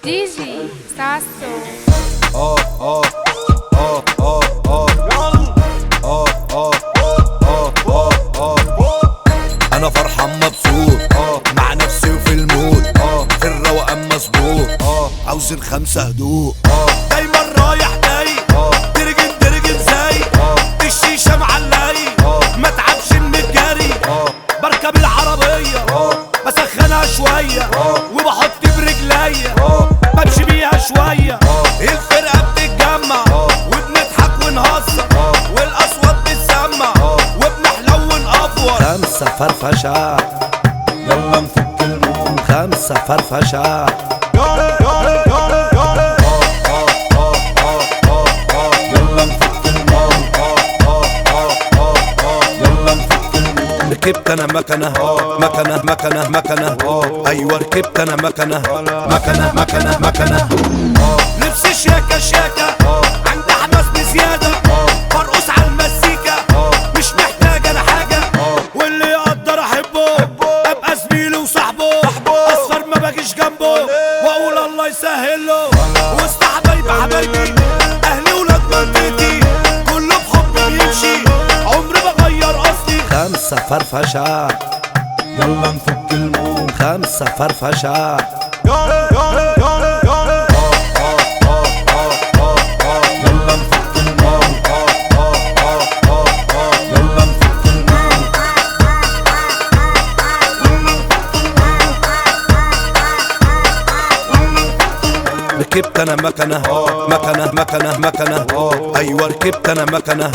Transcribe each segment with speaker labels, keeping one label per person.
Speaker 1: DJ Sasso.
Speaker 2: انا فرحان مبسوط مع نفسي وفي المود في الروقان مظبوط عاوزين خمسة هدوء دايما رايح جاي درجن درجن زي الشيشة معلقي ما تعبش الجري بركب العربية بسخنها شوية وبحط برجليا بمشي بيها شوية الفرقة بتتجمع وبنضحك ونهزر والاصوات بتسمع وبنحلو ونقفور خمسة فرفشة يلا نفك المود خمسة فرفشة ركبت انا مكنه ايوه ركبت انا مكنه نفسي شياكه عندي حماس بزياده برقص على المزيكا مش محتاج انا حاجه واللي يقدر احبه ابقى زميله وصاحبه اصفر ما باجيش جنبه واقول الله يسهل له وسط حبايبي اهلي ولاد منطقتي كله بحب بيمشي عمري بغير اصلي خمسة فرفشة يلا نفك المود خمسة فرفشة يلا نفك المود يلا نفك المود ركبت انا مكنه ايوه ركبت انا مكنه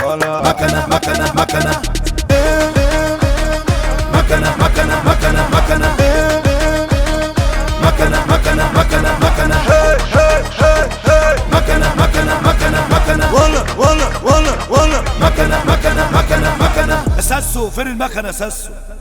Speaker 2: ولا ساسو فين المكنه ساسو